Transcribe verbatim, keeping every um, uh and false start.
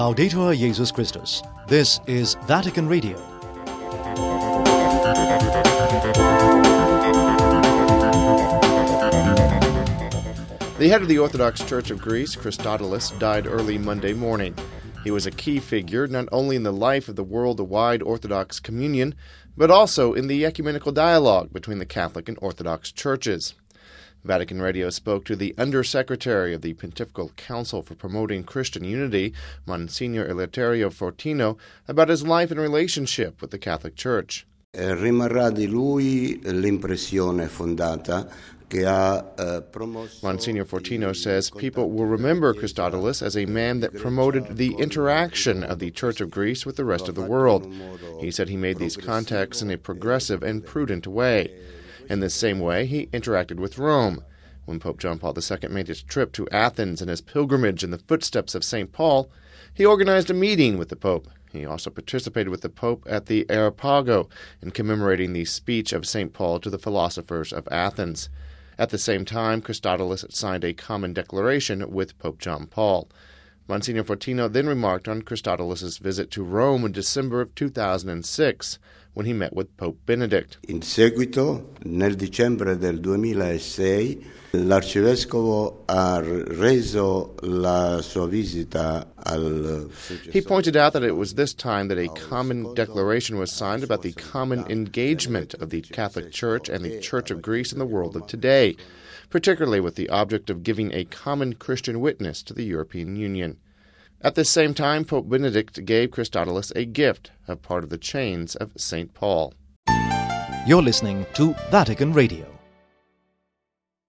Laudetur Jesus Christus. This is Vatican Radio. The head of the Orthodox Church of Greece, Christodoulus, died early Monday morning. He was a key figure not only in the life of the worldwide Orthodox communion, but also in the ecumenical dialogue between the Catholic and Orthodox churches. Vatican Radio spoke to the Undersecretary of the Pontifical Council for Promoting Christian Unity, Monsignor Eleuterio Fortino, about his life and relationship with the Catholic Church. Rimarrà di lui l'impressione fondata che ha promosso. Monsignor Fortino says people will remember Christodoulus as a man that promoted the interaction of the Church of Greece with the rest of the world. He said he made these contacts in a progressive and prudent way. In the same way, he interacted with Rome. When Pope John Paul the Second made his trip to Athens and his pilgrimage in the footsteps of Saint Paul, he organized a meeting with the Pope. He also participated with the Pope at the Areopago in commemorating the speech of Saint Paul to the philosophers of Athens. At the same time, Christodoulus signed a common declaration with Pope John Paul. Monsignor Fortino then remarked on Christodoulus' visit to Rome in December of two thousand six, when he met with Pope Benedict. In seguito, nel dicembre del duemilasei, l'arcivescovo ha reso la sua visita al... He pointed out that it was this time that a common declaration was signed about the common engagement of the Catholic Church and the Church of Greece in the world of today, particularly with the object of giving a common Christian witness to the European Union. At the same time, Pope Benedict gave Christodoulus a gift, a part of the chains of Saint Paul. You're listening to Vatican Radio.